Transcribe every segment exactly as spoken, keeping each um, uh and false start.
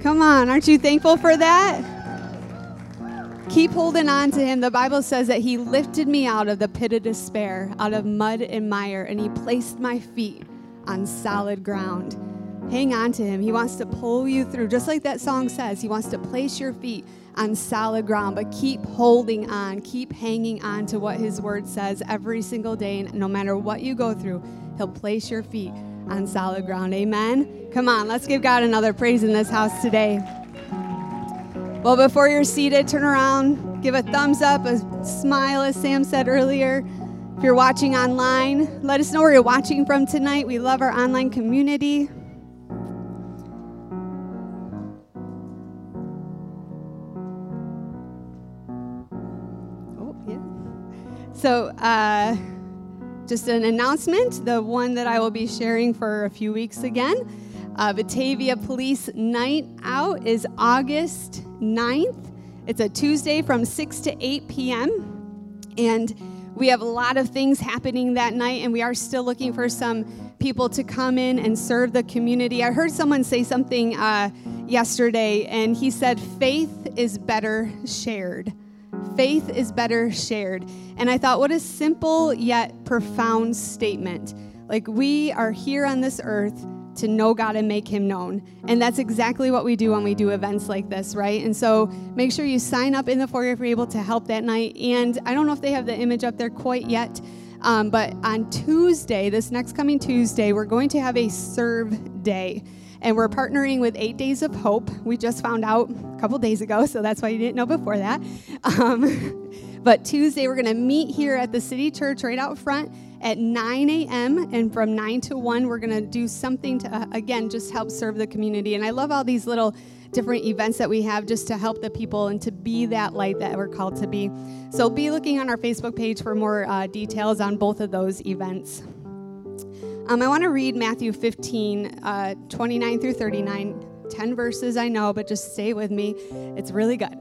Come on, aren't you thankful for that? Keep holding on to him. The Bible says that he lifted me out of the pit of despair, out of mud and mire, and he placed my feet on solid ground. Hang on to him. He wants to pull you through. Just like that song says, he wants to place your feet on solid ground, but keep holding on. Keep hanging on to what his word says every single day, and no matter what you go through, he'll place your feet on solid ground. Amen? Come on, let's give God another praise in this house today. Well, before you're seated, turn around, give a thumbs up, a smile, as Sam said earlier. If you're watching online, let us know where you're watching from tonight. We love our online community. Oh, yeah. So, uh, just an announcement, the one that I will be sharing for a few weeks again. Uh, Batavia Police Night Out is August ninth. It's a Tuesday from six to eight p.m. And we have a lot of things happening that night, and we are still looking for some people to come in and serve the community. I heard someone say something uh, yesterday, and he said, faith is better shared. Faith is better shared. And I thought, what a simple yet profound statement. Like, we are here on this earth to know God and make him known. And that's exactly what we do when we do events like this, right? And so make sure you sign up in the foyer if you're able to help that night. And I don't know if they have the image up there quite yet, um, but on Tuesday, this next coming Tuesday, we're going to have a serve day. And we're partnering with Eight Days of Hope. We just found out a couple days ago, so that's why you didn't know before that. Um, but Tuesday, we're going to meet here at the City Church right out front at nine a.m. And from nine to one, we're going to do something to, uh, again, just help serve the community. And I love all these little different events that we have just to help the people and to be that light that we're called to be. So be looking on our Facebook page for more uh, details on both of those events. Um, I want to read Matthew fifteen, uh, twenty-nine through thirty-nine. ten verses, I know, but just stay with me. It's really good.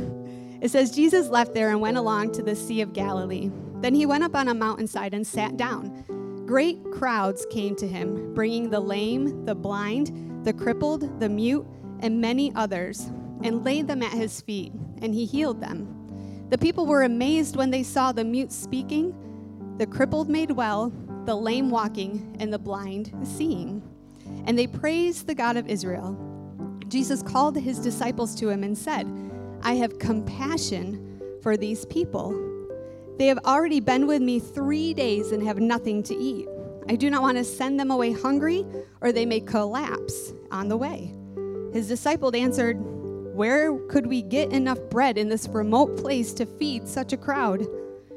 It says, Jesus left there and went along to the Sea of Galilee. Then he went up on a mountainside and sat down. Great crowds came to him, bringing the lame, the blind, the crippled, the mute, and many others, and laid them at his feet, and he healed them. The people were amazed when they saw the mute speaking, the crippled made well, the lame walking, and the blind seeing. And they praised the God of Israel. Jesus called his disciples to him and said, I have compassion for these people. They have already been with me three days and have nothing to eat. I do not want to send them away hungry, or they may collapse on the way. His disciples answered, where could we get enough bread in this remote place to feed such a crowd?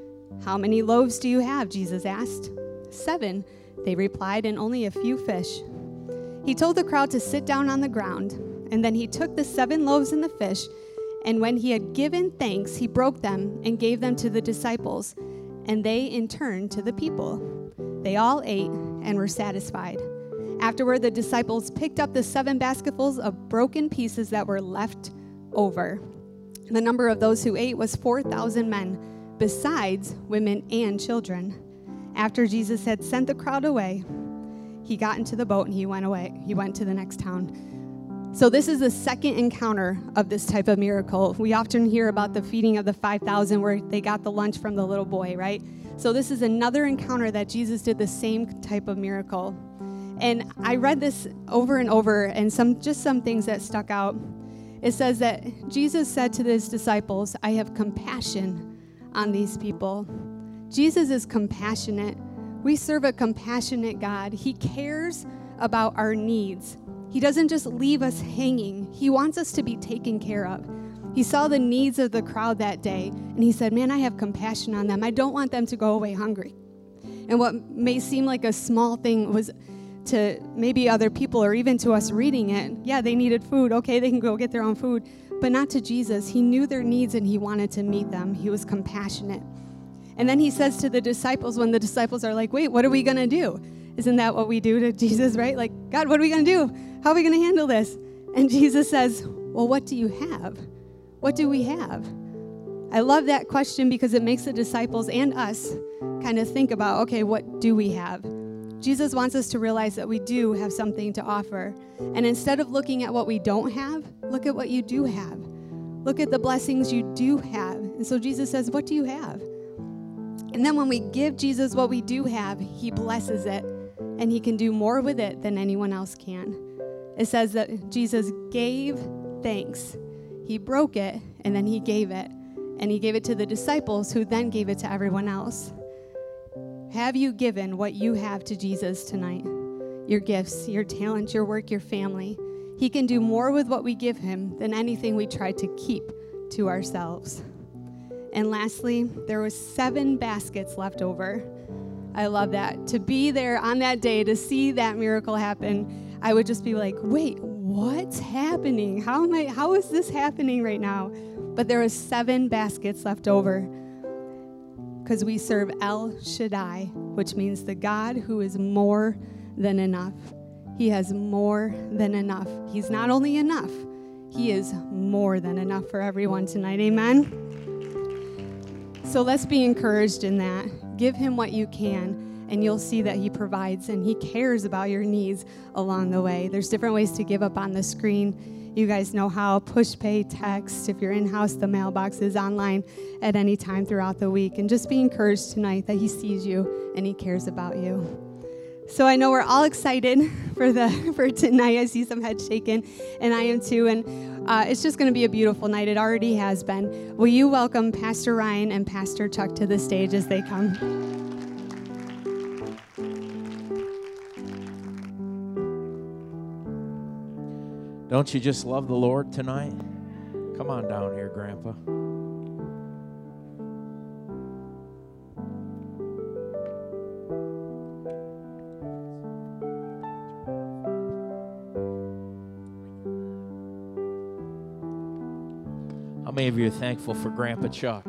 How many loaves do you have? Jesus asked. Seven, they replied, and only a few fish. He told the crowd to sit down on the ground, and then he took the seven loaves and the fish, and when he had given thanks, he broke them and gave them to the disciples, and they in turn to the people. They all ate and were satisfied. Afterward, the disciples picked up the seven basketfuls of broken pieces that were left over. The number of those who ate was four thousand men, besides women and children. After Jesus had sent the crowd away, he got into the boat and he went away. He went to the next town. So this is the second encounter of this type of miracle. We often hear about the feeding of the five thousand where they got the lunch from the little boy, right? So this is another encounter that Jesus did the same type of miracle. And I read this over and over, and some just some things that stuck out. It says that Jesus said to his disciples, I have compassion on these people. Jesus is compassionate. We serve a compassionate God. He cares about our needs. He doesn't just leave us hanging. He wants us to be taken care of. He saw the needs of the crowd that day, and he said, man, I have compassion on them. I don't want them to go away hungry. And what may seem like a small thing was to maybe other people or even to us reading it, yeah, they needed food. Okay, they can go get their own food. But not to Jesus. He knew their needs, and he wanted to meet them. He was compassionate. And then he says to the disciples, when the disciples are like, wait, what are we going to do? Isn't that what we do to Jesus, right? Like, God, what are we going to do? How are we going to handle this? And Jesus says, well, what do you have? What do we have? I love that question because it makes the disciples and us kind of think about, okay, what do we have? Jesus wants us to realize that we do have something to offer. And instead of looking at what we don't have, look at what you do have. Look at the blessings you do have. And so Jesus says, what do you have? And then when we give Jesus what we do have, he blesses it, and he can do more with it than anyone else can. It says that Jesus gave thanks. He broke it, and then he gave it. And he gave it to the disciples, who then gave it to everyone else. Have you given what you have to Jesus tonight? Your gifts, your talent, your work, your family. He can do more with what we give him than anything we try to keep to ourselves. And lastly, there was seven baskets left over. I love that. To be there on that day, to see that miracle happen, I would just be like, wait, what's happening? How am I, how is this happening right now? But there was seven baskets left over because we serve El Shaddai, which means the God who is more than enough. He has more than enough. He's not only enough, he is more than enough for everyone tonight. Amen? So let's be encouraged in that. Give him what you can, and you'll see that he provides, and he cares about your needs along the way. There's different ways to give up on the screen. You guys know how. Push pay, text. If you're in-house, the mailbox is online at any time throughout the week. And just be encouraged tonight that he sees you and he cares about you. So I know we're all excited for the for tonight. I see some heads shaking, and I am too. And uh, it's just going to be a beautiful night. It already has been. Will you welcome Pastor Ryan and Pastor Chuck to the stage as they come? Don't you just love the Lord tonight? Come on down here, Grandpa. How many of you are thankful for Grandpa Chuck?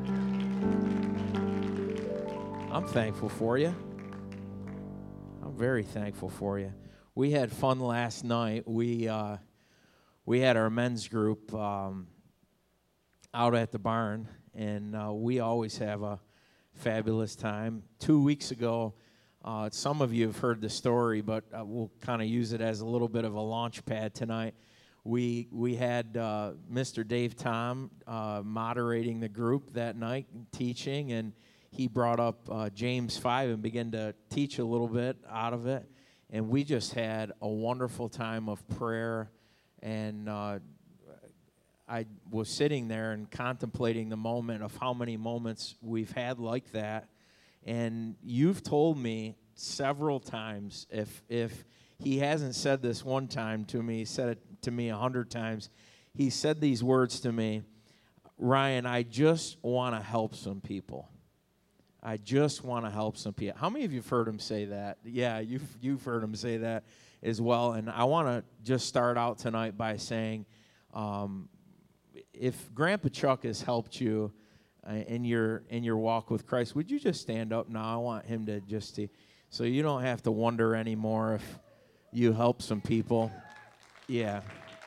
I'm thankful for you. I'm very thankful for you. We had fun last night. We uh, we had our men's group um, out at the barn, and uh, we always have a fabulous time. Two weeks ago, uh, some of you have heard the story, but uh, we'll kind of use it as a little bit of a launch pad tonight. We we had uh, Mister Dave Tom uh, moderating the group that night, teaching, and he brought up uh, James five and began to teach a little bit out of it. And we just had a wonderful time of prayer, and uh, I was sitting there and contemplating the moment of how many moments we've had like that. And you've told me several times, if if he hasn't said this one time to me, he said it to me a hundred times. He said these words to me, Ryan, I just want to help some people. I just want to help some people. How many of you have heard him say that? Yeah, you've, you've heard him say that as well. And I want to just start out tonight by saying, um, if Grandpa Chuck has helped you uh, in your in your walk with Christ, would you just stand up now? I want him to just see, so you don't have to wonder anymore if you help some people. Yeah.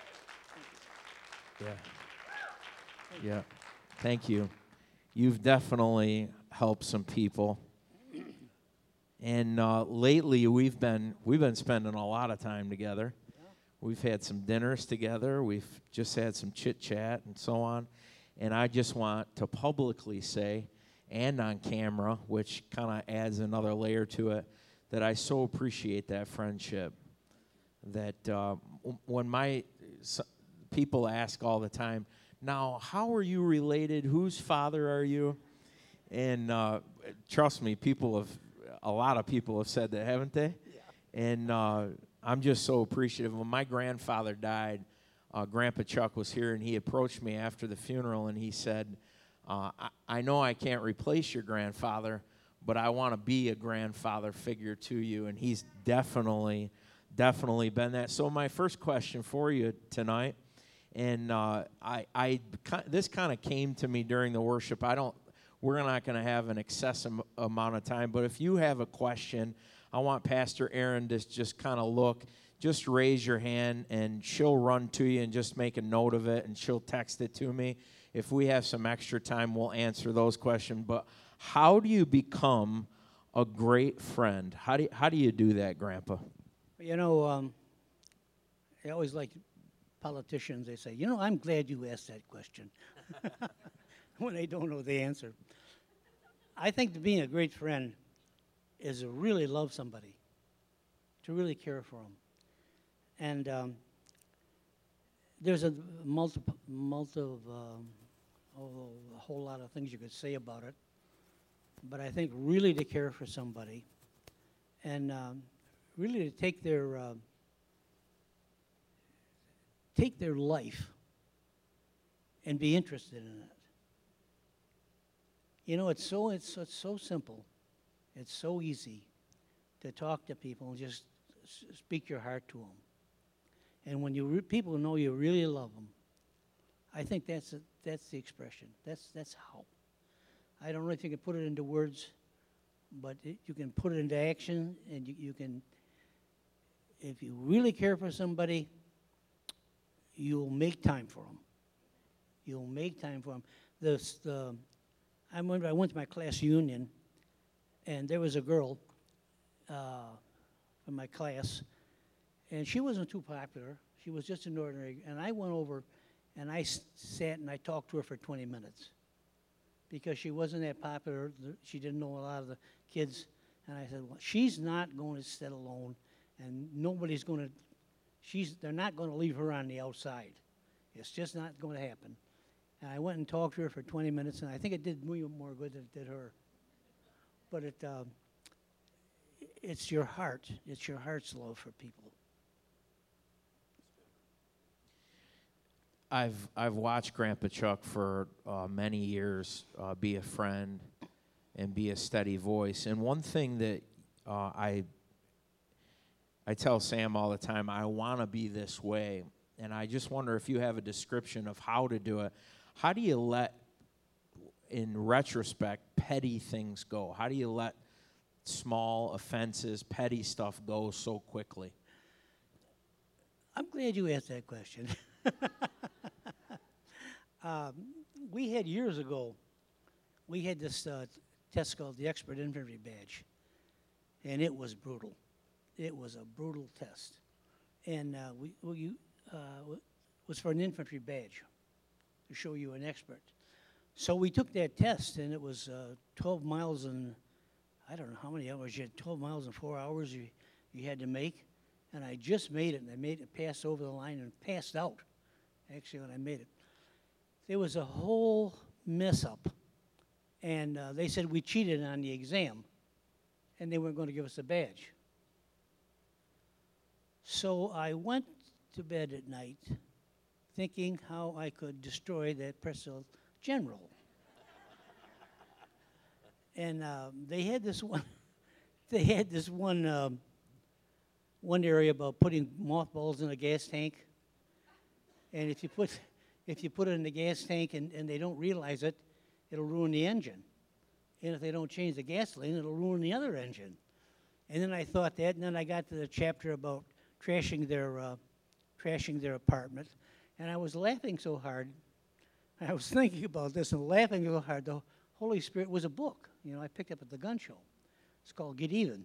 Yeah. Yeah. Thank you. You've definitely help some people. And uh, lately we've been we've been spending a lot of time together. Yeah. We've had some dinners together. We've just had some chit chat and so on. And I just want to publicly say, and on camera, which kind of adds another layer to it, that I so appreciate that friendship. That uh, when my so, people ask all the time, now how are you related? Whose father are you? And uh, trust me, people have, a lot of people have said that, haven't they? Yeah. And uh, I'm just so appreciative. When my grandfather died, uh, Grandpa Chuck was here, and he approached me after the funeral, and he said, uh, I, I know I can't replace your grandfather, but I want to be a grandfather figure to you. And he's definitely, definitely been that. So my first question for you tonight, and uh, I, I, this kind of came to me during the worship. I don't, We're not going to have an excessive amount of time, but if you have a question, I want Pastor Erin to just kind of look. Just raise your hand, and she'll run to you and just make a note of it, and she'll text it to me. If we have some extra time, we'll answer those questions. But how do you become a great friend. How do you, how do you do that, Grandpa? You know, um, I always like politicians. They say, you know, I'm glad you asked that question when they don't know the answer. I think that being a great friend is to really love somebody, to really care for them. And um, there's a multiple, multiple, um, oh, a whole lot of things you could say about it. But I think really to care for somebody and um, really to take their uh, take their life and be interested in it. You know, it's so it's, it's so simple. It's so easy to talk to people and just s- speak your heart to them. And when you re- people know you really love them, I think that's a, that's the expression. That's that's how. I don't know if you can put it into words, but it, you can put it into action, and you, you can. If you really care for somebody, you'll make time for them. You'll make time for them. The, the I remember I went to my class union, and there was a girl uh, from my class, and she wasn't too popular. She was just an ordinary, and I went over, and I s- sat and I talked to her for twenty minutes because she wasn't that popular. She didn't know a lot of the kids, and I said, well, she's not going to sit alone, and nobody's going to, she's, they're not going to leave her on the outside. It's just not going to happen. And I went and talked to her for twenty minutes, and I think it did me more good than it did her. But it, um, it's your heart. It's your heart's love for people. I've I've watched Grandpa Chuck for uh, many years uh, be a friend and be a steady voice. And one thing that uh, I I tell Sam all the time, I want to be this way. And I just wonder if you have a description of how to do it. How do you let, in retrospect, petty things go? How do you let small offenses, petty stuff go so quickly? I'm glad you asked that question. um, we had years ago, we had this uh, test called the Expert Infantry Badge, and it was brutal. It was a brutal test. And uh, we, we uh, was for an infantry badge to show you an expert. So we took that test, and it was uh, twelve miles and I don't know how many hours. You had twelve miles in four hours you, you had to make. And I just made it, and I made it pass over the line and passed out, actually, when I made it. There was a whole mess-up, and uh, they said we cheated on the exam, and they weren't going to give us a badge. So I went to bed at night thinking how I could destroy that personal general. And um, they had this one, they had this one, um, one area about putting mothballs in a gas tank. And if you put, if you put it in the gas tank and, and they don't realize it, it'll ruin the engine. And if they don't change the gasoline, it'll ruin the other engine. And then I thought that, and then I got to the chapter about trashing their, uh, trashing their apartment. And I was laughing so hard. I was thinking about this and laughing so hard. The Holy Spirit was a book, you know, I picked up at the gun show. It's called Get Even.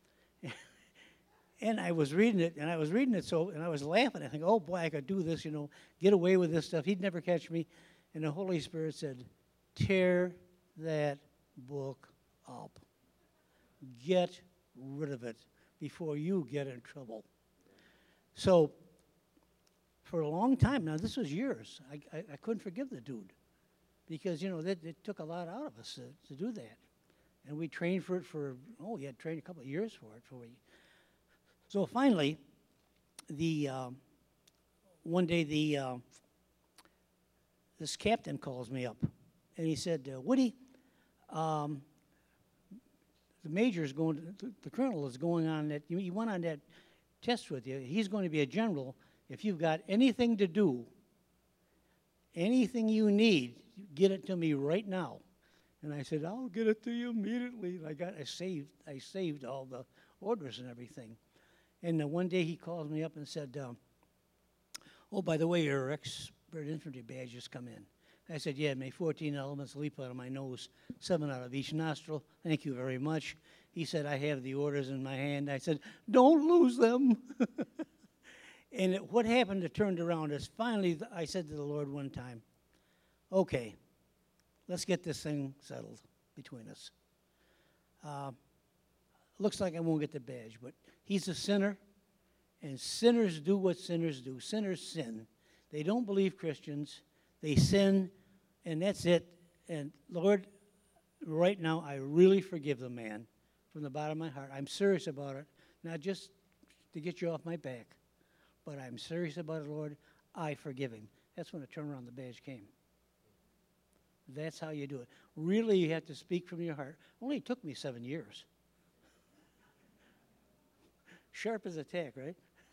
And I was reading it, and I was reading it so, and I was laughing. I think, oh boy, I could do this, you know, get away with this stuff. He'd never catch me. And the Holy Spirit said, tear that book up. Get rid of it before you get in trouble. So for a long time, now this was years, I, I, I couldn't forgive the dude because, you know, that, it took a lot out of us to, to do that. And we trained for it for, oh, you had trained a couple of years for it. For we, so finally, the um, one day the uh, this captain calls me up, and he said, uh, Woody, um, the major is going, to, the colonel is going on that, he went on that test with you. He's going to be a general. If you've got anything to do, anything you need, get it to me right now. And I said, I'll get it to you immediately. I got, I saved, I saved all the orders and everything. And uh, one day he called me up and said, um, oh, by the way, your expert infantry badge has come in. I said, yeah, may fourteen elements leap out of my nose, seven out of each nostril. Thank you very much. He said, I have the orders in my hand. I said, don't lose them. And it, what happened that turned around is finally th- I said to the Lord one time, okay, let's get this thing settled between us. Uh, looks like I won't get the badge, but he's a sinner, and sinners do what sinners do. Sinners sin. They don't believe Christians. They sin, and that's it. And Lord, right now, I really forgive the man from the bottom of my heart. I'm serious about it, not just to get you off my back, but I'm serious about it, Lord. I forgive him. That's when the turnaround the badge came. That's how you do it. Really, you have to speak from your heart. Only took me seven years. Sharp as a tack, right?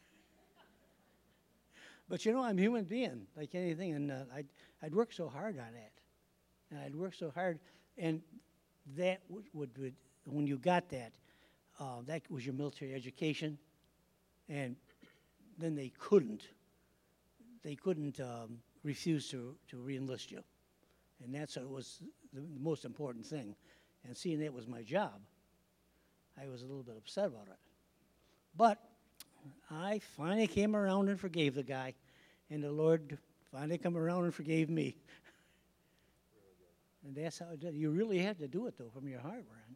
But you know, I'm a human being, like anything, and uh, I'd, I'd work so hard on that. And I'd work so hard, and that would, would, would when you got that, uh, that was your military education, and then they couldn't, they couldn't um, refuse to, to re-enlist you. And that's what was the, the most important thing. And seeing that was my job, I was a little bit upset about it. But I finally came around and forgave the guy, and the Lord finally come around and forgave me. And that's how it did. You really have to do it, though, from your heart, Ron.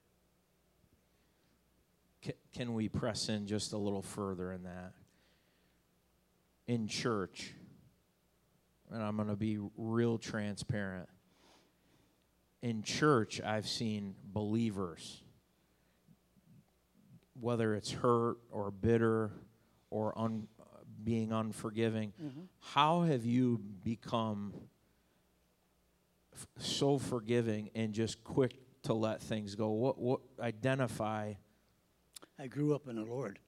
Can, can we press in just a little further in that? In church, and I'm going to be real transparent. In church, I've seen believers, whether it's hurt or bitter or un, being unforgiving, mm-hmm. How have you become f- so forgiving and just quick to let things go? What, what identify? I grew up in the Lord.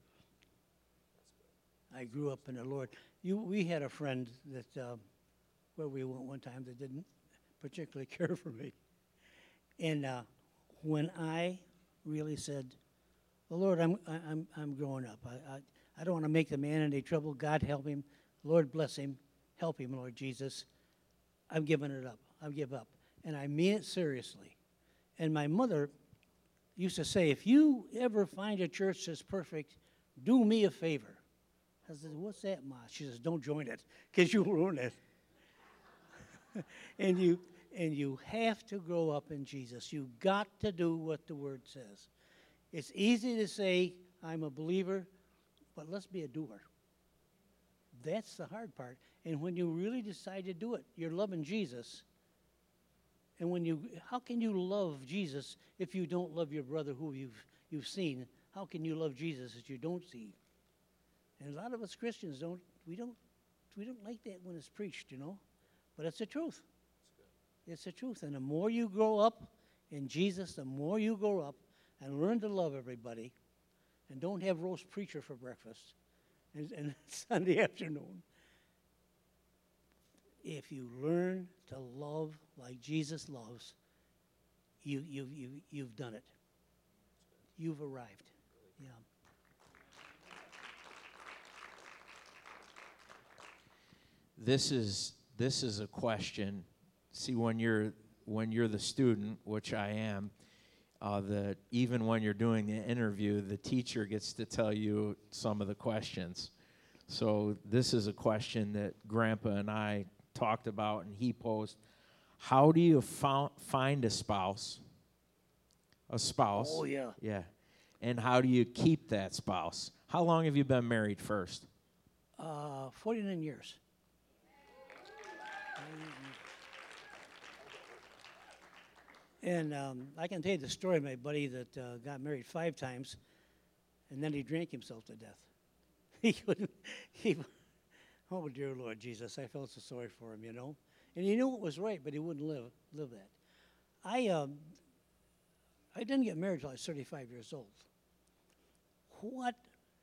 I grew up in the Lord. You, we had a friend that, uh, where we went one time that didn't particularly care for me. And uh, when I really said, well, Lord, I'm, I'm, I'm growing up. I, I, I don't want to make the man any trouble. God help him. Lord bless him. Help him, Lord Jesus. I'm giving it up. I give up. And I mean it seriously. And my mother used to say, if you ever find a church that's perfect, do me a favor. I said, what's that, Ma? She says, don't join it, because you'll ruin it. and you and you have to grow up in Jesus. You got to do what the Word says. It's easy to say, I'm a believer, but let's be a doer. That's the hard part. And when you really decide to do it, you're loving Jesus. And when you, how can you love Jesus if you don't love your brother who you've you've seen? How can you love Jesus that you don't see? And a lot of us Christians don't, we don't, we don't like that when it's preached, you know. But it's the truth. It's the truth. And the more you grow up in Jesus, the more you grow up and learn to love everybody, and don't have roast preacher for breakfast and, and Sunday afternoon. If you learn to love like Jesus loves, you, you, you, you've done it. You've arrived. Yeah. This is this is a question. See, when you're when you're the student, which I am, uh, the even when you're doing the interview, the teacher gets to tell you some of the questions. So this is a question that Grandpa and I talked about, and he posed: how do you fou- find a spouse? A spouse. Oh yeah. Yeah. And how do you keep that spouse? How long have you been married first? Uh, forty-nine years. And um, I can tell you the story of my buddy that uh, got married five times, and then he drank himself to death. he couldn't, he, oh dear Lord Jesus, I felt so sorry for him, you know. And he knew it was right, but he wouldn't live live that. I um, I didn't get married until I was thirty-five years old. What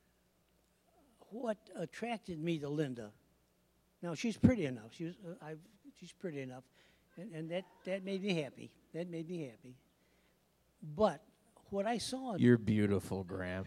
what attracted me to Linda? Now she's pretty enough. She was, uh, I've, she's pretty enough, and, and that, that made me happy. That made me happy. But what I saw in You're beautiful, Graham.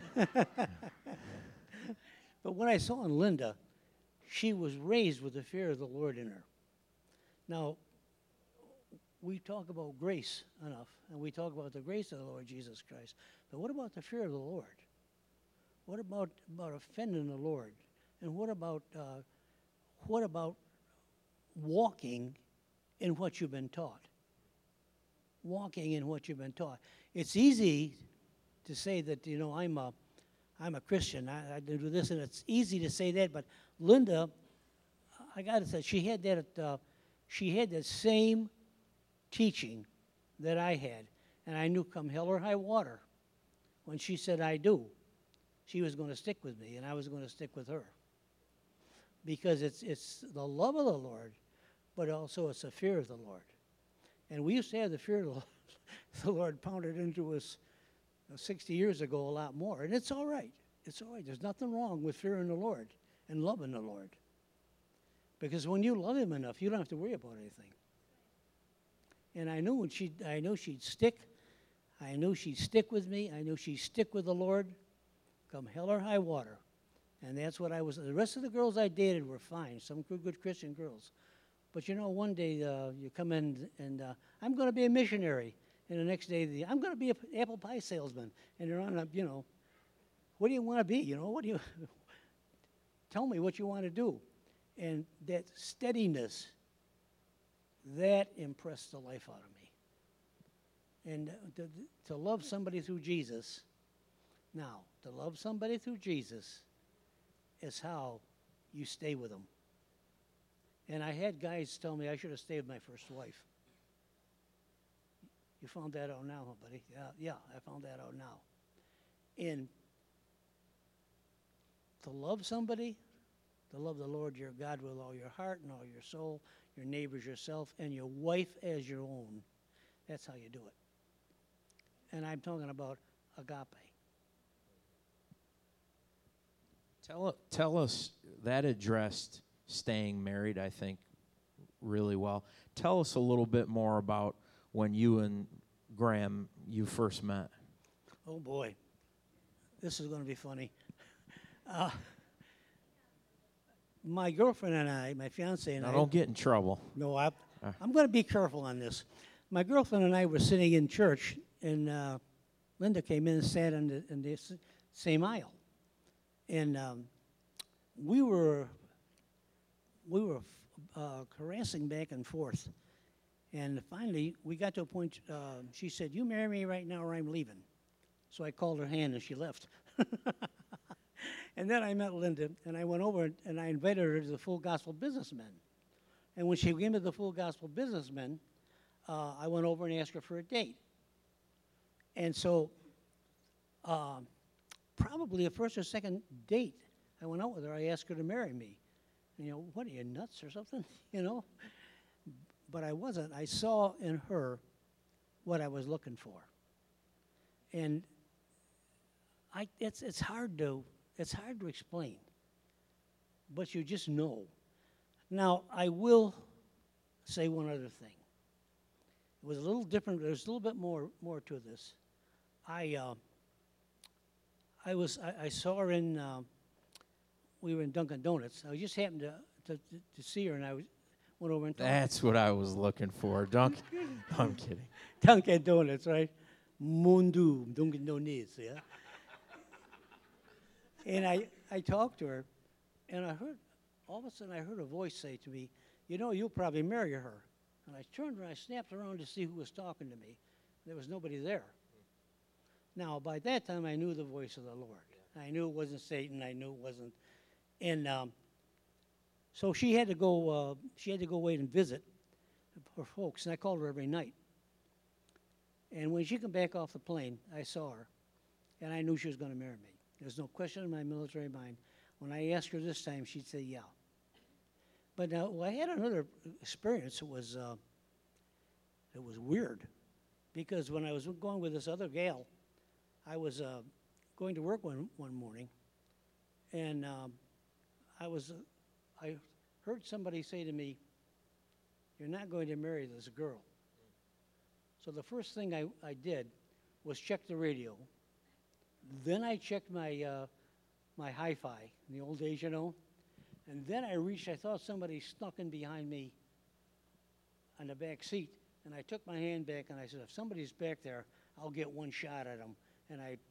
But what I saw in Linda, she was raised with the fear of the Lord in her. Now, we talk about grace enough, and we talk about the grace of the Lord Jesus Christ. But what about the fear of the Lord? What about, about offending the Lord? And what about uh, what about walking in what you've been taught? Walking in what you've been taught. It's easy to say that, you know, I'm a I'm a Christian. I, I do this, and it's easy to say that. But Linda, I got to say, she had that. Uh, she had that same teaching that I had, and I knew come hell or high water, when she said I do, she was going to stick with me, and I was going to stick with her, because it's it's the love of the Lord, but also it's the fear of the Lord. And we used to have the fear of the Lord, the Lord pounded into us uh, sixty years ago a lot more, and it's all right. It's all right. There's nothing wrong with fearing the Lord and loving the Lord, because when you love Him enough, you don't have to worry about anything. And I knew when she, I knew she'd stick. I knew she'd stick with me. I knew she'd stick with the Lord, come hell or high water. And that's what I was. The rest of the girls I dated were fine, some good, good Christian girls. But you know, one day uh, you come in and uh, I'm going to be a missionary, and the next day the, I'm going to be an apple pie salesman. And you're on a, you know, what do you want to be? You know, what do you? Tell me what you want to do. And that steadiness, that impressed the life out of me. And uh, to, to love somebody through Jesus, now, to love somebody through Jesus is how you stay with them. And I had guys tell me I should have stayed with my first wife. You found that out now, huh, buddy? Yeah, yeah, I found that out now. And to love somebody, to love the Lord your God with all your heart and all your soul, your neighbors, yourself, and your wife as your own. That's how you do it. And I'm talking about agape. Tell, tell us, that addressed staying married, I think, really well. Tell us a little bit more about when you and Graham, you first met. Oh, boy. This is going to be funny. Uh, my girlfriend and I, my fiance and now I... don't get in trouble. No, I, Uh. I'm going to be careful on this. My girlfriend and I were sitting in church, and uh, Linda came in and sat in the, in the s- same aisle. And um, we were we were uh, caressing back and forth. And finally, we got to a point, uh, she said, "You marry me right now or I'm leaving." So I called her hand and she left. And then I met Linda, and I went over and I invited her to the Full Gospel Businessmen. And when she came to the Full Gospel Businessmen, uh, I went over and asked her for a date. And so uh, probably the first or second date I went out with her, I asked her to marry me. And, you know, what are you, nuts or something? You know? But I wasn't. I saw in her what I was looking for. And I, it's, it's hard to, it's hard to explain, but you just know. Now, I will say one other thing. It was a little different. There's a little bit more, more to this. I, uh, I was, I, I saw her in, uh, we were in Dunkin' Donuts. I just happened to, to, to see her, and I was, went over and talked. That's what I was looking for. Dunk. I'm kidding. Dunkin' Donuts, right? Mundu, Dunkin' Donuts, yeah. And I, I talked to her, and I heard, all of a sudden I heard a voice say to me, "You know, you'll probably marry her." And I turned around, I snapped around to see who was talking to me. There was nobody there. Now, by that time, I knew the voice of the Lord. I knew it wasn't Satan. I knew it wasn't. And um, so she had to go. Uh, she had to go away and visit her folks, and I called her every night. And when she came back off the plane, I saw her, and I knew she was going to marry me. There's no question in my military mind. When I asked her this time, she'd say, "Yeah." But now, well, I had another experience. It was, uh, it was weird, because when I was going with this other gal, I was uh, going to work one one morning, and um, I was, uh, I heard somebody say to me, "You're not going to marry this girl." So the first thing I, I did was check the radio. Then I checked my uh, my hi-fi in the old days, you know. And then I reached, I thought somebody snuck in behind me on the back seat And I took my hand back and I said, if somebody's back there, I'll get one shot at them. And I,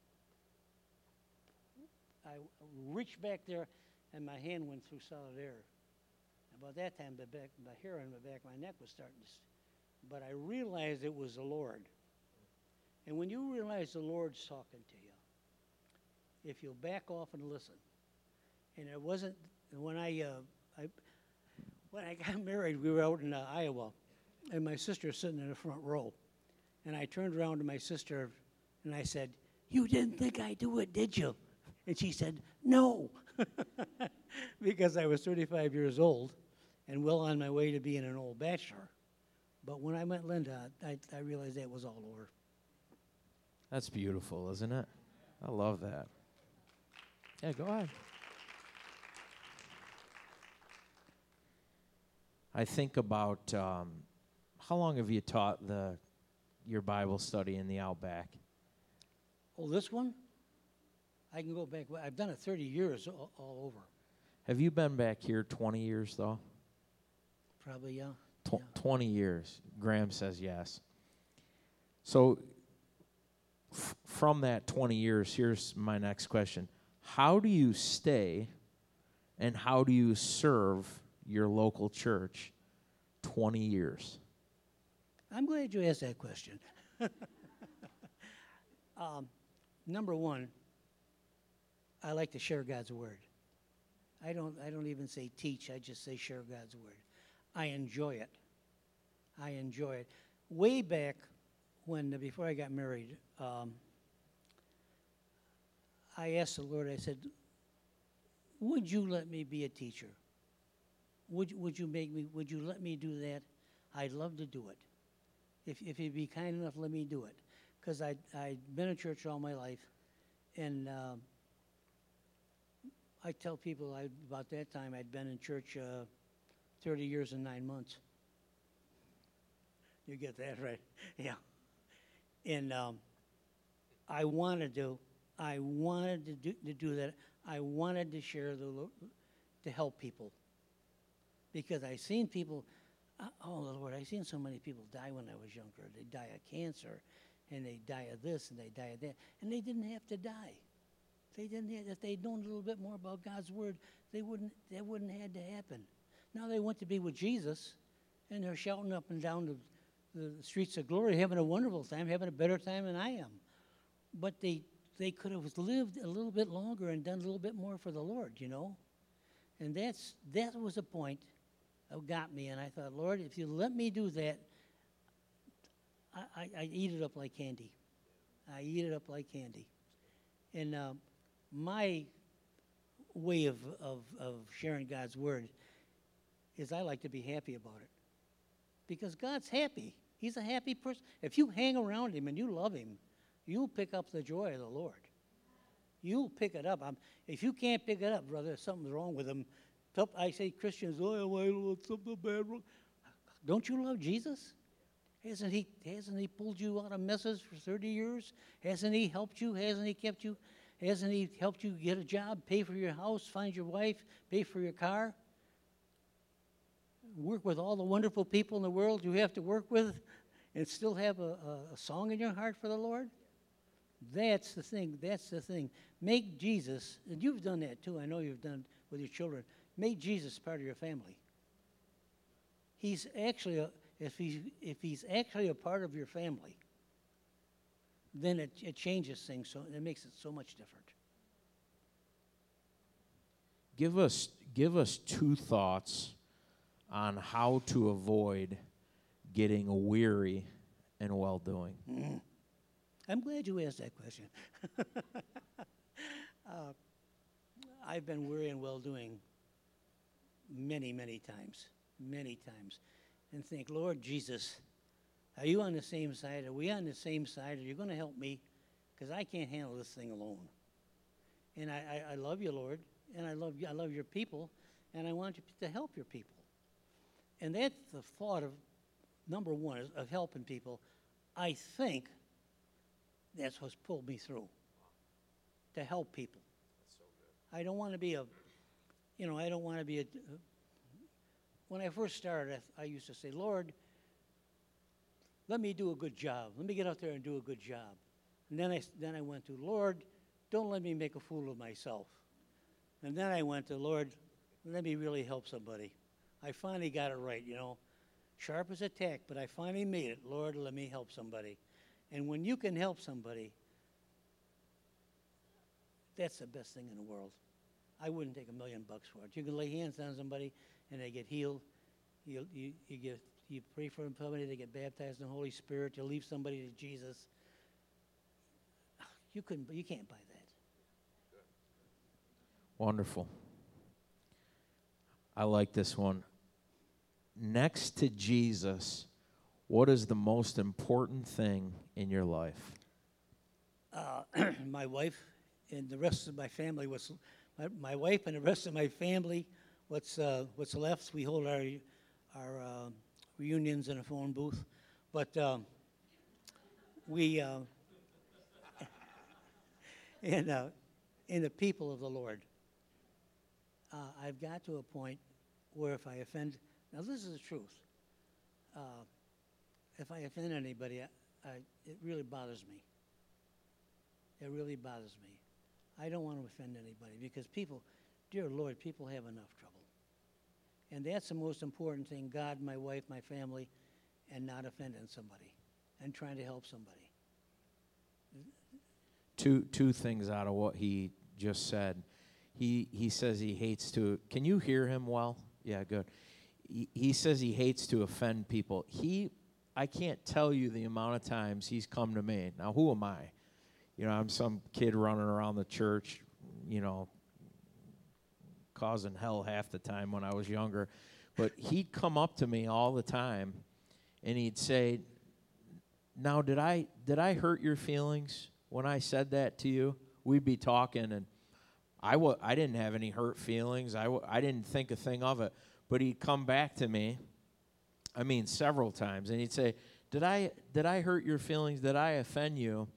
I reached back there, and my hand went through solid air. About that time, the back, my hair on the back of my neck was starting to, but I realized it was the Lord. And when you realize the Lord's talking to you, if you'll back off and listen, and it wasn't when I, uh, I when I got married, we were out in uh, Iowa, and my sister was sitting in the front row, and I turned around to my sister, and I said, "You didn't think I'd do it, did you?" And she said, "No," because I was thirty-five years old, and well on my way to being an old bachelor. But when I met Linda, I, I realized that was all over. That's beautiful, isn't it? I love that. Yeah, go ahead. I think about um, how long have you taught the your Bible study in the Outback? Oh, this one? I can go back. I've done it thirty years all, all over. Have you been back here twenty years, though? Probably, yeah. Tw- yeah. twenty years. Graham says yes. So f- from that twenty years, here's my next question. How do you stay and how do you serve your local church twenty years? I'm glad you asked that question. um, number one, I like to share God's word. I don't I don't even say teach, I just say share God's word. I enjoy it. I enjoy it. Way back when, uh, before I got married, um, I asked the Lord, I said, would you let me be a teacher? Would, would you make me, would you let me do that? I'd love to do it. If, if you'd be kind enough, let me do it. Because I'd, I'd been in church all my life, and um, I tell people I, about that time I'd been in church uh, thirty years and nine months. You get that right? Yeah. And um, I wanted to, I wanted to do, to do that. I wanted to share the, to help people. Because I seen people, uh, oh Lord, I seen so many people die when I was younger. They die of cancer, and they die of this, and they die of that, and they didn't have to die. They didn't have, if they'd known a little bit more about God's word, they wouldn't, that wouldn't have had to happen. Now they went to be with Jesus, and they're shouting up and down the, the streets of glory, having a wonderful time, having a better time than I am. But they, they could have lived a little bit longer and done a little bit more for the Lord, you know? And that's, that was a point that got me, and I thought, Lord, if you let me do that, I, I, I eat it up like candy. I eat it up like candy. And uh, my way of, of, of sharing God's word is I like to be happy about it. Because God's happy. He's a happy person. If you hang around him and you love him, you'll pick up the joy of the Lord. You'll pick it up. I'm, if you can't pick it up, brother, something's wrong with him. I say Christians, oh, I don't something bad wrong. Don't you love Jesus? Hasn't he, hasn't he pulled you out of messes for thirty years? Hasn't he helped you? Hasn't he kept you? Hasn't he helped you get a job, pay for your house, find your wife, pay for your car? Work with all the wonderful people in the world you have to work with and still have a, a, a song in your heart for the Lord? That's the thing. That's the thing. Make Jesus, and you've done that too. I know you've done it with your children. Make Jesus part of your family. He's actually, a, if he's if he's actually a part of your family, then it, it changes things. So it makes it so much different. Give us give us two thoughts on how to avoid getting weary and well-doing. Mm. I'm glad you asked that question. uh, I've been weary and well-doing many, many times, many times, and think, Lord Jesus, are you on the same side? Are we on the same side? Are you going to help me? Because I can't handle this thing alone. And I, I, I love you, Lord, and I love you, I love your people, and I want you to help your people. And that's the thought of, number one, is of helping people. I think that's what's pulled me through, to help people. That's so good. I don't want to be a, you know, I don't want to be a, when I first started, I, I used to say, Lord, let me do a good job. Let me get out there and do a good job. And then I, then I went to, Lord, don't let me make a fool of myself. And then I went to, Lord, let me really help somebody. I finally got it right, you know. Sharp as a tack, but I finally made it. Lord, let me help somebody. And when you can help somebody, that's the best thing in the world. I wouldn't take a million bucks for it. You can lay hands on somebody and they get healed. You, you, you, get, you pray for somebody, they get baptized in the Holy Spirit. You lead somebody to Jesus. You couldn't. You can't buy that. Wonderful. I like this one. Next to Jesus, what is the most important thing in your life? Uh, my wife and the rest of my family. What's my, my wife and the rest of my family? What's uh, what's left? We hold our our uh, reunions in a phone booth, but um, we uh, and uh, and the people of the Lord. Uh, I've got to a point where if I offend, now this is the truth. Uh, if I offend anybody, I, I, it really bothers me. It really bothers me. I don't want to offend anybody because people, dear Lord, people have enough trouble. And that's the most important thing, God, my wife, my family, and not offending somebody and trying to help somebody. Two two things out of what he just said. He he says he hates to. Can you hear him well? Yeah, good. He, he says he hates to offend people. He, I can't tell you the amount of times he's come to me. Now, who am I? You know, I'm some kid running around the church, you know, causing hell half the time when I was younger. But he'd come up to me all the time, and he'd say, "Now, did I did I hurt your feelings when I said that to you?" We'd be talking, and I, w- I didn't have any hurt feelings. I, w- I didn't think a thing of it. But he'd come back to me, I mean, several times, and he'd say, did I did I hurt your feelings? Did I offend you?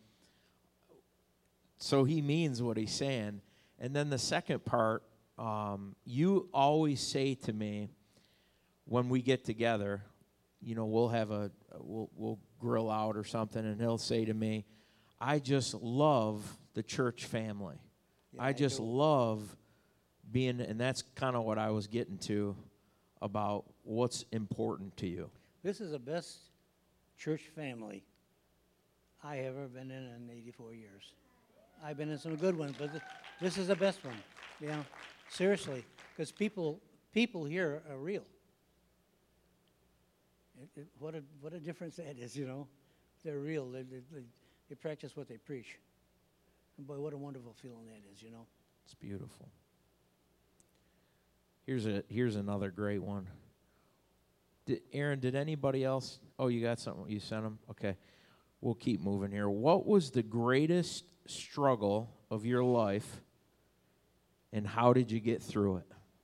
So he means what he's saying. And then the second part, um, you always say to me when we get together, you know, we'll have a, we'll, we'll grill out or something, and he'll say to me, I just love the church family. Yeah, I just I love being, and that's kind of what I was getting to about what's important to you. This is the best church family I have ever been in in eighty-four years. I've been in some good ones, but th- this is the best one. You know, seriously, because people people here are real. It, it, what a what a difference that is, you know. They're real. They, they, they, they practice what they preach. And boy, what a wonderful feeling that is, you know. It's beautiful. Here's a here's another great one. Did, Aaron, did anybody else? Oh, you got something? You sent them? Okay. We'll keep moving here. What was the greatest struggle of your life, and how did you get through it?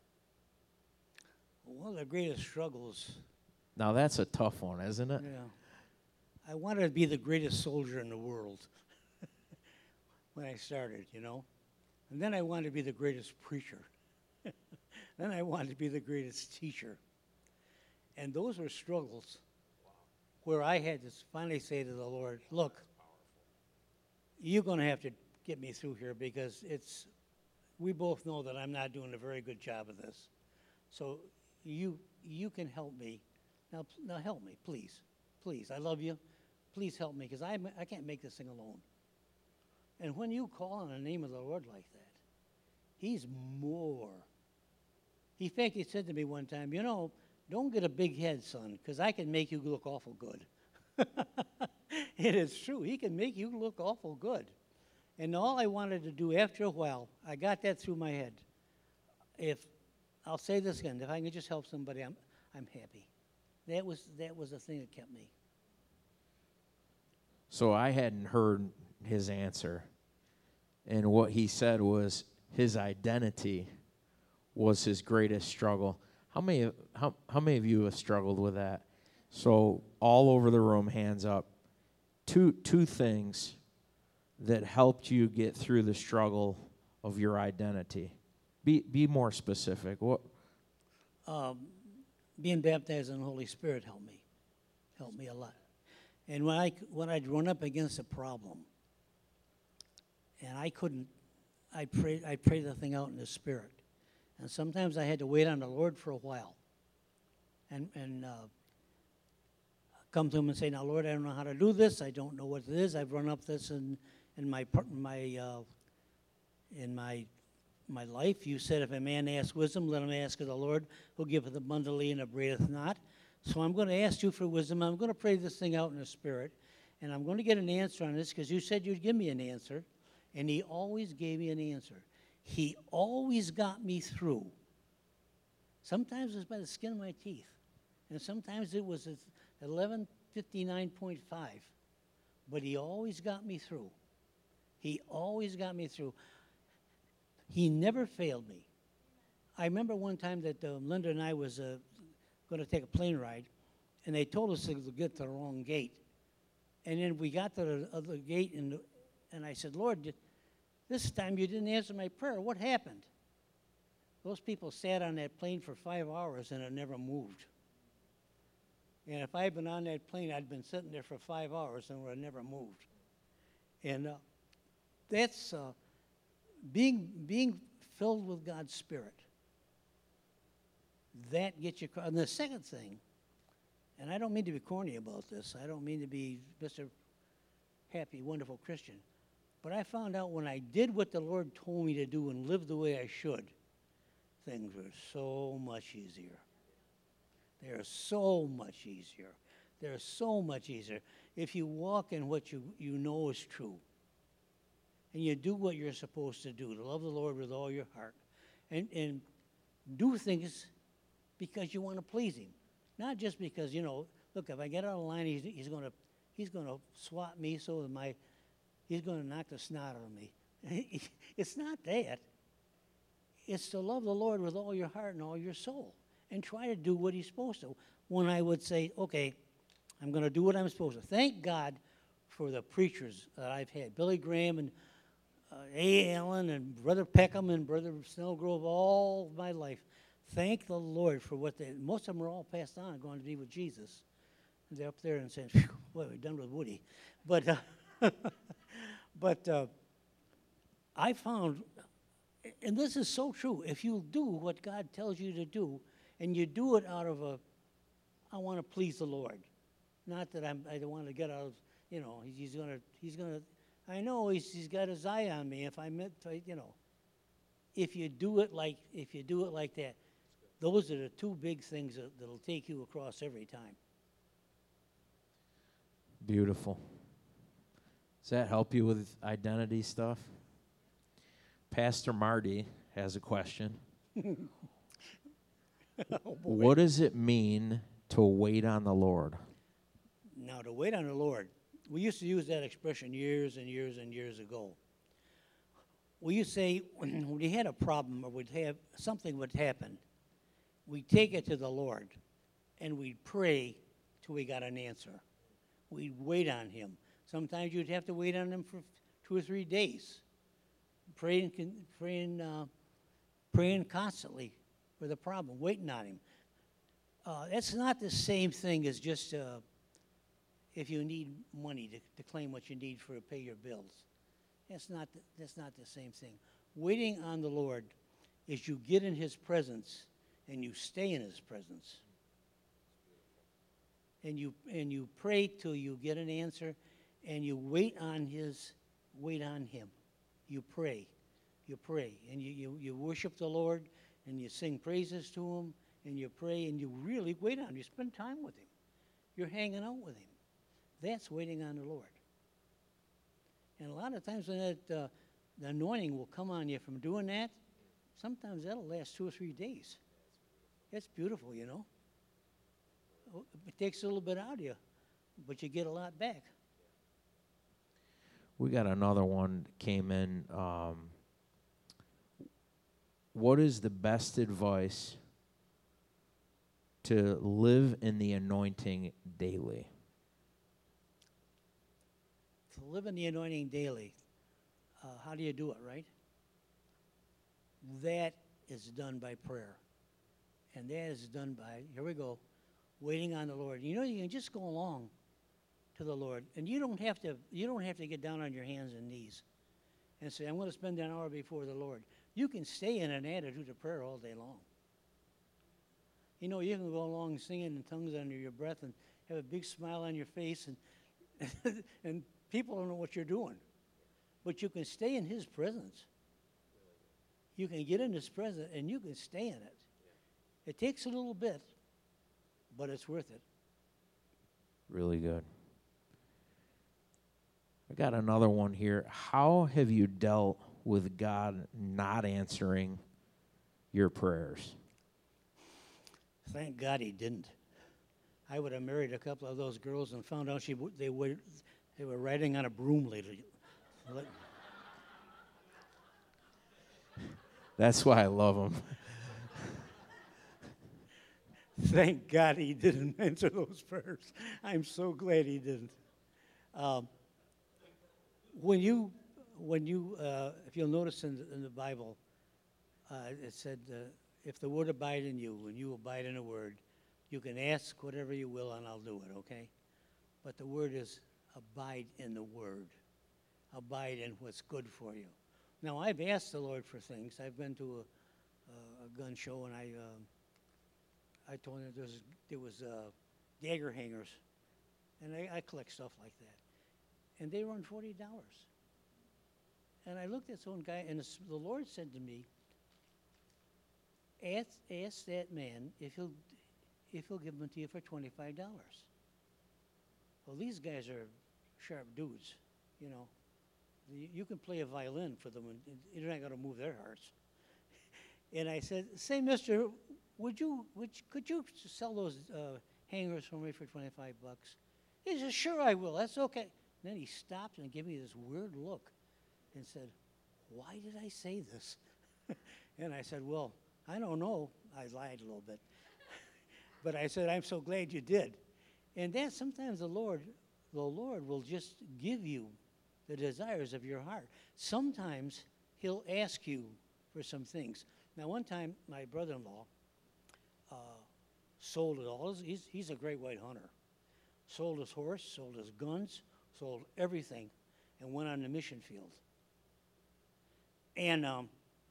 One of the greatest struggles. Now, that's a tough one, isn't it? Yeah. I wanted to be the greatest soldier in the world when I started, you know. And then I wanted to be the greatest preacher. Then I wanted to be the greatest teacher. And those were struggles where I had to finally say to the Lord, look, you're going to have to get me through here because it's, we both know that I'm not doing a very good job of this. So you you can help me. Now, now help me, please. Please, I love you. Please help me because I I can't make this thing alone. And when you call on the name of the Lord like that, he's more. In fact, he said to me one time, you know, don't get a big head, son, because I can make you look awful good. It is true. He can make you look awful good. And all I wanted to do after a while, I got that through my head. If, I'll say this again, if I can just help somebody, I'm, I'm happy. That was, that was the thing that kept me. So I hadn't heard his answer. And what he said was his identity was his greatest struggle. How many, how, how many of you have struggled with that? So all over the room, hands up. Two, two things that helped you get through the struggle of your identity. Be, be more specific. What? Um, being baptized in the Holy Spirit helped me. Helped me a lot. And when, I, when I'd run up against a problem, and I couldn't, I'd pray, I'd pray the thing out in the Spirit. And sometimes I had to wait on the Lord for a while. And, and uh, come to him and say, now, Lord, I don't know how to do this. I don't know what it is. I've run up this in, in my, my, uh, in my, my life. You said if a man asks wisdom, let him ask of the Lord, who giveth abundantly and upbraideth not. So I'm going to ask you for wisdom. I'm going to pray this thing out in the Spirit. And I'm going to get an answer on this because you said you'd give me an answer. And he always gave me an answer. He always got me through. Sometimes it was by the skin of my teeth. And sometimes it was eleven fifty-nine point five. But he always got me through. He always got me through. He never failed me. I remember one time that uh, Linda and I was uh, going to take a plane ride, and they told us to get to the wrong gate. And then we got to the other gate, and, and I said, Lord, this time you didn't answer my prayer. What happened? Those people sat on that plane for five hours, and it never moved. And if I had been on that plane, I'd been sitting there for five hours, and it would have never moved. And uh, that's uh, being, being filled with God's Spirit. That gets you across. And the second thing, and I don't mean to be corny about this. I don't mean to be Mister Happy, wonderful Christian. But I found out when I did what the Lord told me to do and lived the way I should, things were so much easier. They're so much easier. They're so much easier. If you walk in what you, you know is true, and you do what you're supposed to do, to love the Lord with all your heart, and, and do things because you want to please him. Not just because, you know, look, if I get out of line, he's, he's going to he's going to swat me so that my, he's going to knock the snot out of me. It's not that. It's to love the Lord with all your heart and all your soul and try to do what he's supposed to. When I would say, okay, I'm going to do what I'm supposed to. Thank God for the preachers that I've had. Billy Graham and uh, A. Allen and Brother Peckham and Brother Snellgrove all my life. Thank the Lord for what they, most of them are all passed on, going to be with Jesus. And they're up there and saying, boy, we're done with Woody. But, uh, but uh, I found, and this is so true, if you do what God tells you to do, and you do it out of a, I want to please the Lord. Not that I'm, I don't want to get out of, you know, he's, he's going to, he's going to, I know he's, he's got his eye on me if I meant to, you know. If you do it like, if you do it like that, those are the two big things that, that'll take you across every time. Beautiful. Does that help you with identity stuff? Pastor Marty has a question. Oh, what does it mean to wait on the Lord? Now, to wait on the Lord, we used to use that expression years and years and years ago. We used to say when we had a problem or would have something would happen, we'd take it to the Lord and we'd pray till we got an answer. We'd wait on him. Sometimes you'd have to wait on him for two or three days, praying, praying, uh, praying constantly for the problem, waiting on him. Uh, that's not the same thing as just uh, if you need money to, to claim what you need for to pay your bills. That's not the, that's not the same thing. Waiting on the Lord is you get in his presence and you stay in his presence. And you and you pray till you get an answer, and you wait on his wait on him. You pray. You pray. And you, you, you worship the Lord, and you sing praises to him, and you pray, and you really wait on him. You spend time with him. You're hanging out with him. That's waiting on the Lord. And a lot of times when that, uh, the anointing will come on you from doing that, sometimes that'll last two or three days. That's beautiful, you know. It takes a little bit out of you, but you get a lot back. We got another one that came in. Um, what is the best advice to live in the anointing daily? To live in the anointing daily, uh, how do you do it, right? That is done by prayer. And that is done by, here we go, waiting on the Lord. You know, you can just go along to the Lord. And you don't have to, you don't have to get down on your hands and knees and say, I'm going to spend an hour before the Lord. You can stay in an attitude of prayer all day long. You know, you can go along singing in tongues under your breath and have a big smile on your face, and and people don't know what you're doing. But you can stay in his presence. You can get in his presence, and you can stay in it. It takes a little bit, but it's worth it. Really good. I got another one here. How have you dealt with God not answering your prayers? Thank God he didn't. I would have married a couple of those girls and found out she w- they were they were riding on a broom lately. That's why I love him. Thank God he didn't answer those prayers. I'm so glad he didn't. Um, when you, when you, uh, if you'll notice in the, in the Bible, uh, it said, uh, "If the word abide in you, and you abide in the word, you can ask whatever you will, and I'll do it." Okay, but the word is abide in the word. Abide in what's good for you. Now, I've asked the Lord for things. I've been to a, a, a gun show, and I. Um, I told him there was, there was uh, dagger hangers, and I, I collect stuff like that. And they run forty dollars. And I looked at some guy, and the, the Lord said to me, ask, ask that man if he'll, if he'll give them to you for twenty-five dollars. Well, these guys are sharp dudes, you know. You, you can play a violin for them, and, and you're not going to move their hearts. And I said, say, mister, Would you, would you, could you sell those uh, hangers for me for twenty-five bucks? He said, sure I will, that's okay. And then he stopped and gave me this weird look and said, why did I say this? And I said, well, I don't know. I lied a little bit. But I said, I'm so glad you did. And that sometimes the Lord, the Lord will just give you the desires of your heart. Sometimes he'll ask you for some things. Now, one time, my brother-in-law, Uh, sold it all. He's, he's a great white hunter. Sold his horse, sold his guns, sold everything, and went on the mission field. And um,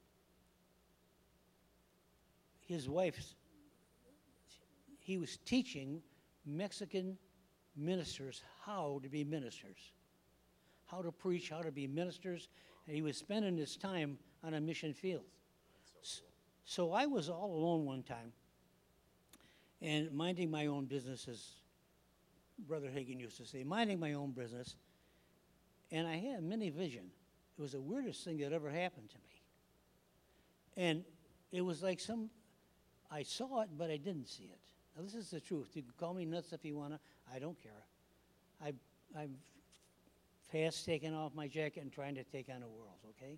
his wife, he was teaching Mexican ministers how to be ministers, how to preach, how to be ministers, and he was spending his time on a mission field. So, so I was all alone one time, and minding my own business, as Brother Hagin used to say, minding my own business, and I had a mini vision. It was the weirdest thing that ever happened to me. And it was like some, I saw it, but I didn't see it. Now, this is the truth. You can call me nuts if you want to. I don't care. I, I'm past taking off my jacket and trying to take on the world, okay?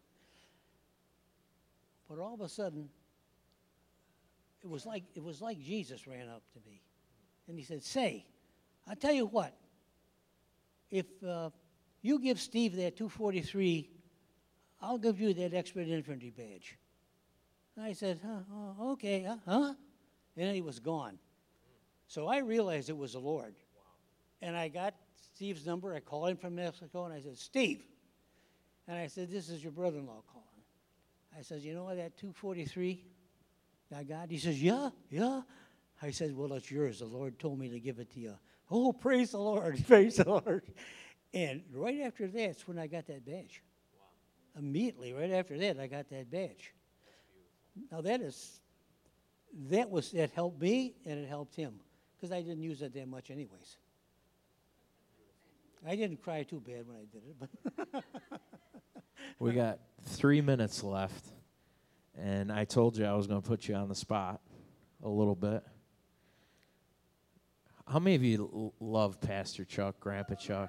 But all of a sudden, it was like it was like Jesus ran up to me, and he said, "Say, I'll tell you what. If uh, you give Steve that two forty-three, I'll give you that expert infantry badge." And I said, huh, oh, "Okay, huh? huh?" And then he was gone. So I realized it was the Lord. Wow. And I got Steve's number. I called him from Mexico, and I said, "Steve," and I said, "This is your brother-in-law calling." I said, "You know what, that two forty-three I got?" He says, "Yeah, yeah." I said, "Well, it's yours. The Lord told me to give it to you." Oh, praise the Lord, praise the Lord. And right after that's when I got that badge. Wow. Immediately, right after that, I got that badge. Now that is, that was, that helped me and it helped him, because I didn't use it that much anyways. I didn't cry too bad when I did it, but. We got three minutes left, and I told you I was going to put you on the spot a little bit. How many of you l- love Pastor Chuck, Grandpa Chuck?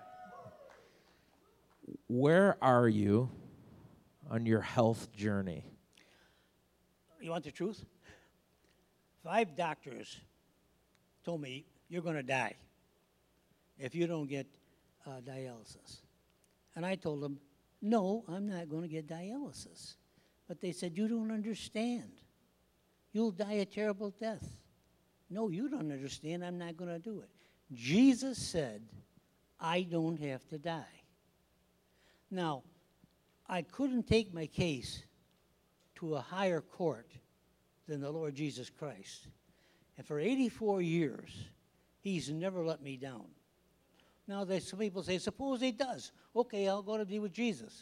Where are you on your health journey? You want the truth? Five doctors told me, "You're going to die if you don't get uh, dialysis." And I told them, "No, I'm not going to get dialysis." But they said, "You don't understand. You'll die a terrible death." No, you don't understand. I'm not going to do it. Jesus said, I don't have to die. Now, I couldn't take my case to a higher court than the Lord Jesus Christ. And for eighty-four years, he's never let me down. Now, there's some people say, suppose he does. Okay, I'll go to be with Jesus.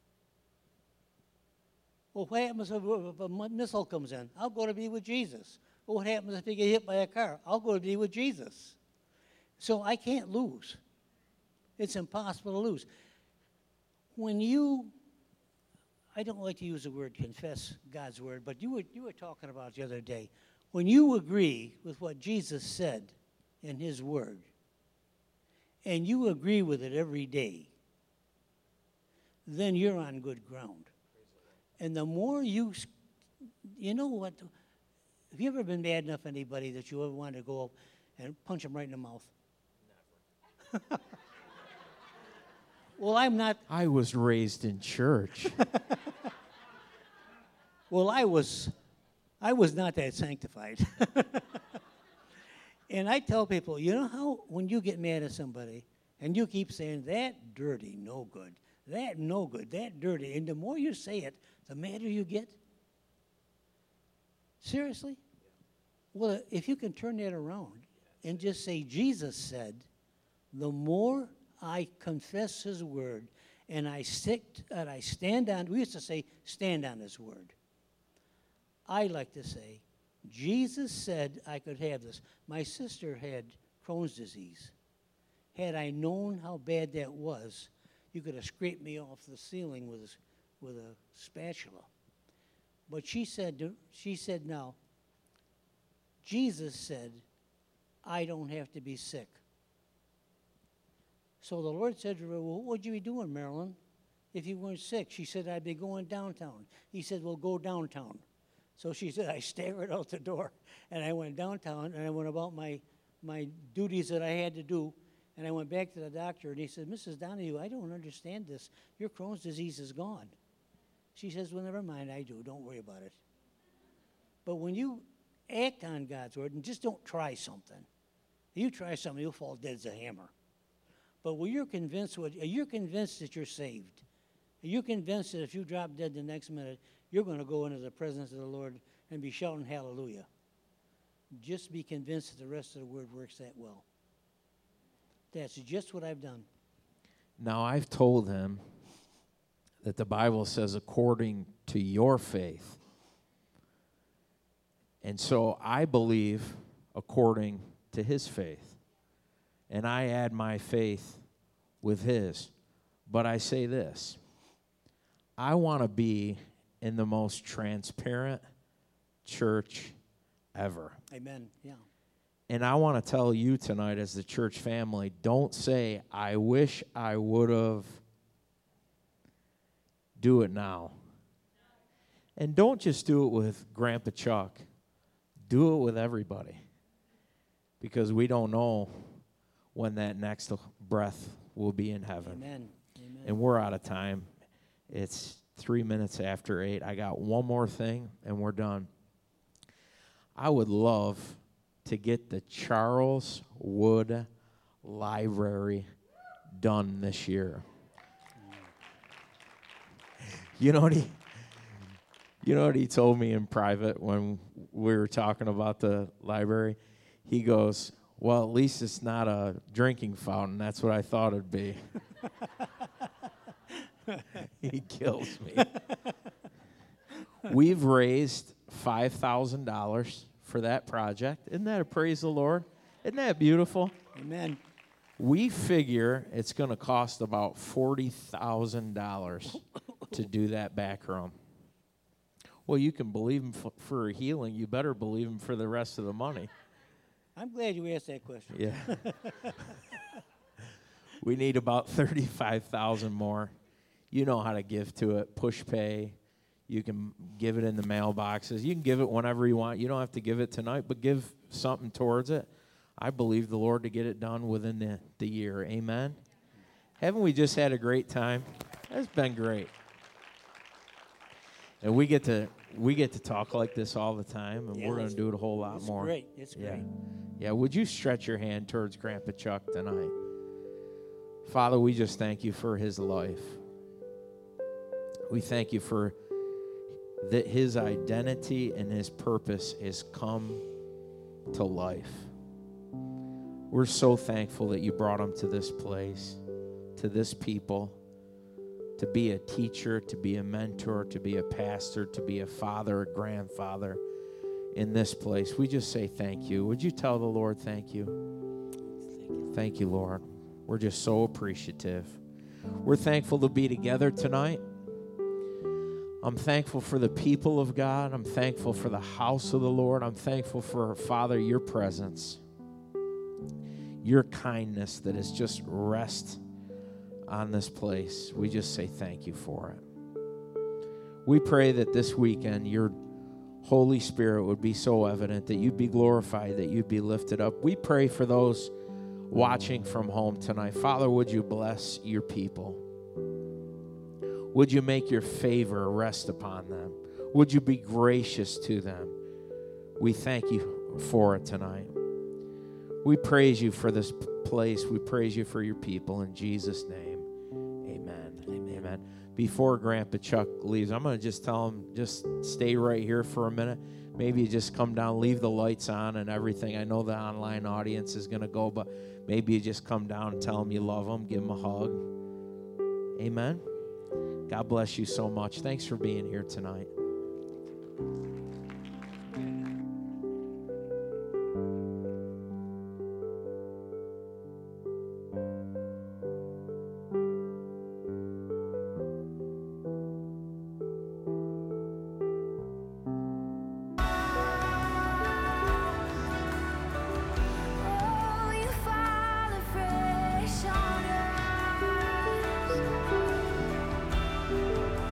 Well, what happens if a missile comes in? I'll go to be with Jesus. Well, what happens if you get hit by a car? I'll go to be with Jesus. So I can't lose. It's impossible to lose. When you, I don't like to use the word confess God's word, but you were, you were talking about the other day. When you agree with what Jesus said in his word, and you agree with it every day, then you're on good ground. And the more you, you know what, have you ever been mad enough at anybody that you ever wanted to go up and punch them right in the mouth? Never. Well, I'm not. I was raised in church. Well, I was, I was not that sanctified. And I tell people, you know how when you get mad at somebody and you keep saying, that dirty, no good, that no good, that dirty, and the more you say it, the madder you get? Seriously? Well, if you can turn that around and just say, Jesus said, the more I confess his word and I stick and I stand on, we used to say, stand on his word. I like to say, Jesus said I could have this. My sister had Crohn's disease. Had I known how bad that was, you could have scraped me off the ceiling with a, with a spatula. But she said, she said, no. Jesus said, I don't have to be sick. So the Lord said to her, well, what would you be doing, Marilyn, if you weren't sick? She said, I'd be going downtown. He said, well, go downtown. So she said, I staggered out the door, and I went downtown, and I went about my, my duties that I had to do, and I went back to the doctor, and he said, Missus Donahue, I don't understand this. Your Crohn's disease is gone. She says, well, never mind, I do. Don't worry about it. But when you act on God's word, and just don't try something. You try something, you'll fall dead as a hammer. But when you're convinced, you're convinced that you're saved. You're convinced that if you drop dead the next minute, you're going to go into the presence of the Lord and be shouting hallelujah. Just be convinced that the rest of the word works that well. That's just what I've done. Now, I've told him that the Bible says according to your faith. And so I believe according to his faith. And I add my faith with his. But I say this. I want to be in the most transparent church ever. Amen. Yeah. And I want to tell you tonight as the church family, don't say, I wish I would have. Do it now. And don't just do it with Grandpa Chuck. Do it with everybody. Because we don't know when that next breath will be in heaven. Amen. Amen. And we're out of time. It's three minutes after eight. I got one more thing, and we're done. I would love to get the Charles Wood Library done this year. You know what he, you know what he told me in private when we were talking about the library? He goes, well, at least it's not a drinking fountain. That's what I thought it'd be. He kills me. We've raised five thousand dollars for that project. Isn't that a praise the Lord? Isn't that beautiful? Amen. We figure it's going to cost about forty thousand dollars to do that back room. Well, you can believe him f- for a healing. You better believe him for the rest of the money. I'm glad you asked that question. Yeah. We need about thirty-five thousand dollars more. You know how to give to it. Push pay. You can give it in the mailboxes. You can give it whenever you want. You don't have to give it tonight, but give something towards it. I believe the Lord to get it done within the, the year. Amen? Haven't we just had a great time? It's been great. And we get to we get to talk like this all the time, and Yeah, we're going to do it a whole lot It's more. great. It's Yeah. great. Yeah, would you stretch your hand towards Grandpa Chuck tonight? Father, we just thank you for his life. We thank you for that his identity and his purpose is come to life. We're so thankful that you brought him to this place, to this people, to be a teacher, to be a mentor, to be a pastor, to be a father, a grandfather in this place. We just say thank you. Would you tell the Lord thank you? Thank you, Lord. We're just so appreciative. We're thankful to be together tonight. I'm thankful for the people of God. I'm thankful for the house of the Lord. I'm thankful for, Father, your presence, your kindness that has just rest on this place. We just say thank you for it. We pray that this weekend your Holy Spirit would be so evident, that you'd be glorified, that you'd be lifted up. We pray for those watching from home tonight. Father, would you bless your people? Would you make your favor rest upon them? Would you be gracious to them? We thank you for it tonight. We praise you for this place. We praise you for your people. In Jesus' name, amen. Amen. Amen. Before Grandpa Chuck leaves, I'm going to just tell him, just stay right here for a minute. Maybe you just come down, leave the lights on and everything. I know the online audience is going to go, but maybe you just come down and tell them you love them, give them a hug. Amen. God bless you so much. Thanks for being here tonight.